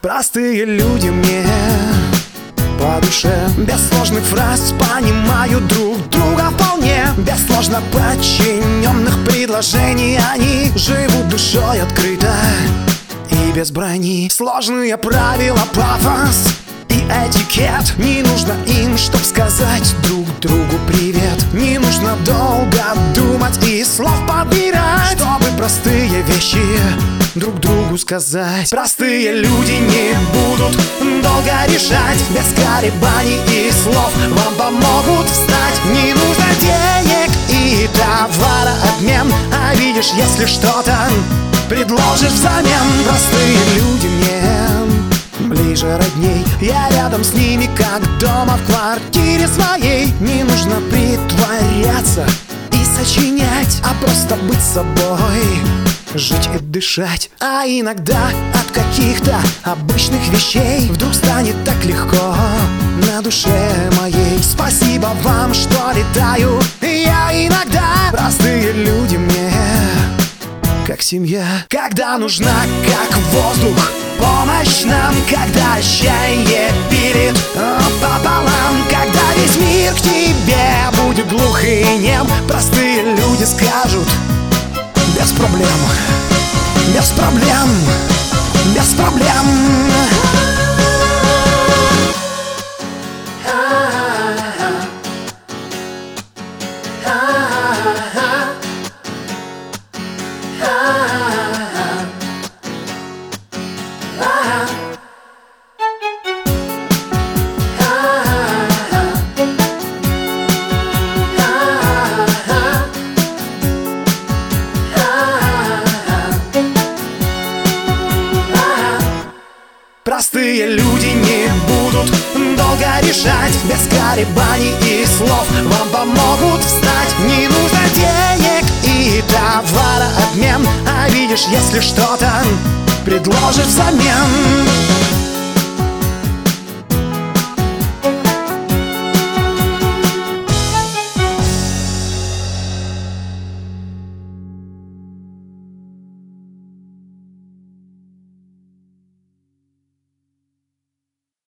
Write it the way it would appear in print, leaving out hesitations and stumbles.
Простые люди мне по душе, без сложных фраз понимают друг друга вполне. Без сложно подчиненных предложений они живут душой открыто и без брони. Сложные правила, пафос и этикет. Не нужно им, чтоб сказать друг другу привет. Не нужно долго думать и слов подбирать, чтобы простые вещи друг другу сказать. Простые люди не будут долго решать. Без колебаний и слов вам помогут встать. Не нужно денег и товарообмен, а видишь, если что-то предложишь взамен. Простые люди мне ближе родней. Я рядом с ними, как дома в квартире своей. Не нужно притворяться и сочинять, а просто быть собой, жить и дышать. А иногда от каких-то обычных вещей вдруг станет так легко на душе моей. Спасибо вам, что летаю я иногда. Простые люди мне как семья, когда нужна, как воздух, помощь нам, когда отчаяние пилит пополам, когда весь мир к тебе будет глух и нем. Простые люди скажут: без проблем, без проблем, без проблем. Простые люди не будут долго решать. Без колебаний и слов вам помогут встать. Не нужно денег и товарообмен, а видишь, если что-то предложишь взамен.